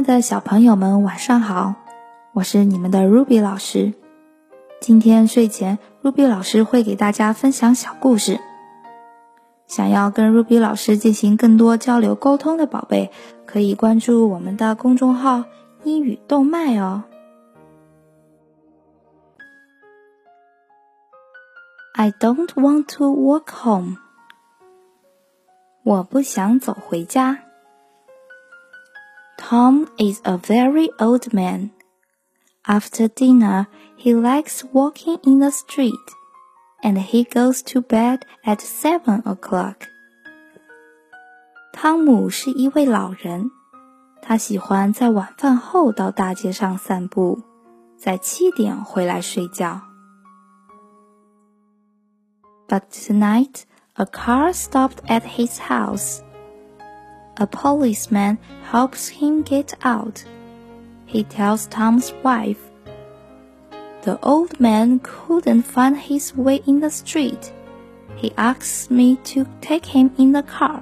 的小朋友们晚上好，我是你们的 Ruby 老师。今天睡前 Ruby 老师会给大家分享小故事。想要跟 Ruby 老师进行更多交流沟通的宝贝，可以关注我们的公众号英语动脉哦。I don't want to walk home. 我不想走回家。Tom is a very old man. After dinner, he likes walking in the street, and he goes to bed at 7 o'clock. 汤姆是一位老人，他喜欢在晚饭后到大街上散步，在7点回来睡觉。But tonight, a car stopped at his house.A policeman helps him get out. He tells Tom's wife, "The old man couldn't find his way in the street. He asks me to take him in the car."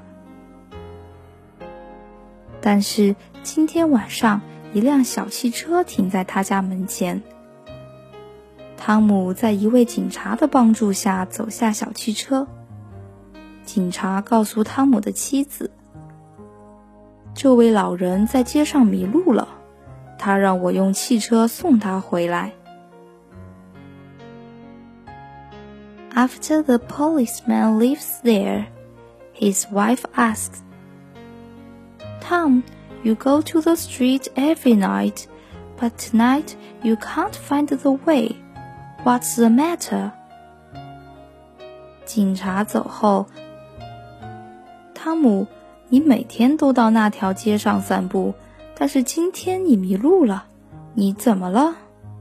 但是今天晚上，一辆小汽车停在他家门前。汤姆在一位警察的帮助下走下小汽车。警察告诉汤姆的妻子，这位老人在街上迷路了，他让我用汽车送他回来。After the policeman leaves there, his wife asks, "Tom, you go to the street every night, but tonight you can't find the way. What's the matter?" 警察走后，汤姆，你每天都到那条街上散步，但是今天你迷路了，你怎么了？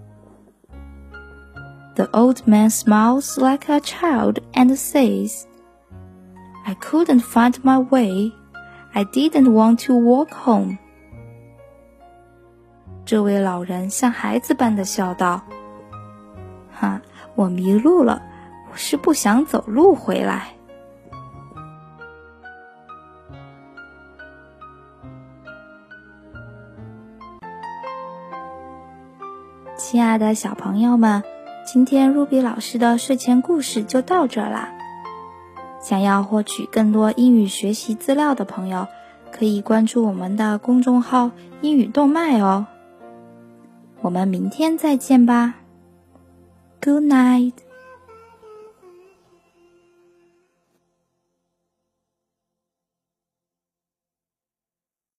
The old man smiles like a child and says, "I couldn't find my way. I didn't want to walk home." 这位老人像孩子般的笑道，我迷路了，我是不想走路回来。亲爱的小朋友们，今天 Ruby 老师的睡前故事就到这啦。想要获取更多英语学习资料的朋友，可以关注我们的公众号英语动脉哦。我们明天再见吧。Good night.